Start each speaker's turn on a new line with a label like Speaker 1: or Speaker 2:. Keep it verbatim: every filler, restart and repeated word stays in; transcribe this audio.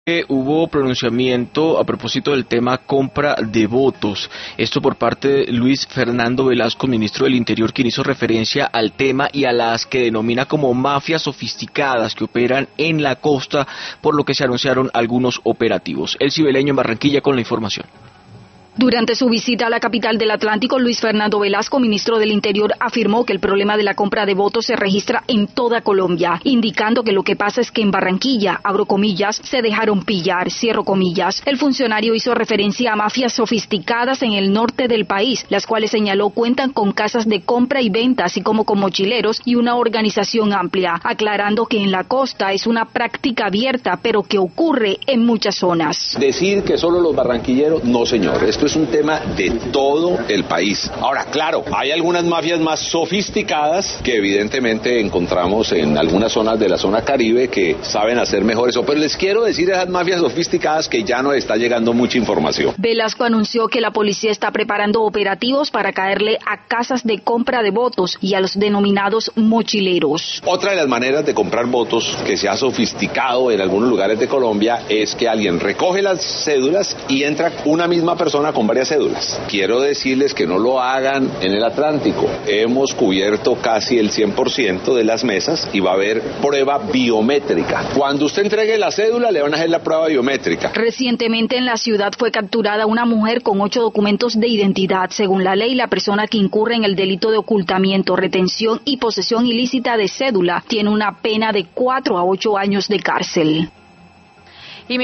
Speaker 1: Hubo pronunciamiento a propósito del tema compra de votos. Esto por parte de Luis Fernando Velasco, ministro del Interior, quien hizo referencia al tema y a las que denomina como mafias sofisticadas que operan en la costa, por lo que se anunciaron algunos operativos. El Cibeleño en Barranquilla con la información.
Speaker 2: Durante su visita a la capital del Atlántico, Luis Fernando Velasco, ministro del Interior, afirmó que el problema de la compra de votos se registra en toda Colombia, indicando que lo que pasa es que en Barranquilla, abro comillas, se dejaron pillar, cierro comillas. El funcionario hizo referencia a mafias sofisticadas en el norte del país, las cuales señaló cuentan con casas de compra y venta, así como con mochileros y una organización amplia, aclarando que en la costa es una práctica abierta, pero que ocurre en muchas zonas.
Speaker 3: Decir que solo los barranquilleros, no señor, esto es un tema de todo el país. Ahora, claro, hay algunas mafias más sofisticadas que evidentemente encontramos en algunas zonas de la zona Caribe que saben hacer mejor eso, pero les quiero decir a esas mafias sofisticadas que ya nos está llegando mucha información.
Speaker 2: Velasco anunció que la policía está preparando operativos para caerle a casas de compra de votos y a los denominados mochileros.
Speaker 3: Otra de las maneras de comprar votos que se ha sofisticado en algunos lugares de Colombia es que alguien recoge las cédulas y entra una misma persona con varias cédulas. Quiero decirles que no lo hagan en el Atlántico. Hemos cubierto casi el cien por ciento de las mesas y va a haber prueba biométrica. Cuando usted entregue la cédula, le van a hacer la prueba biométrica.
Speaker 2: Recientemente en la ciudad fue capturada una mujer con ocho documentos de identidad. Según la ley, la persona que incurre en el delito de ocultamiento, retención y posesión ilícita de cédula tiene una pena de cuatro a ocho años de cárcel.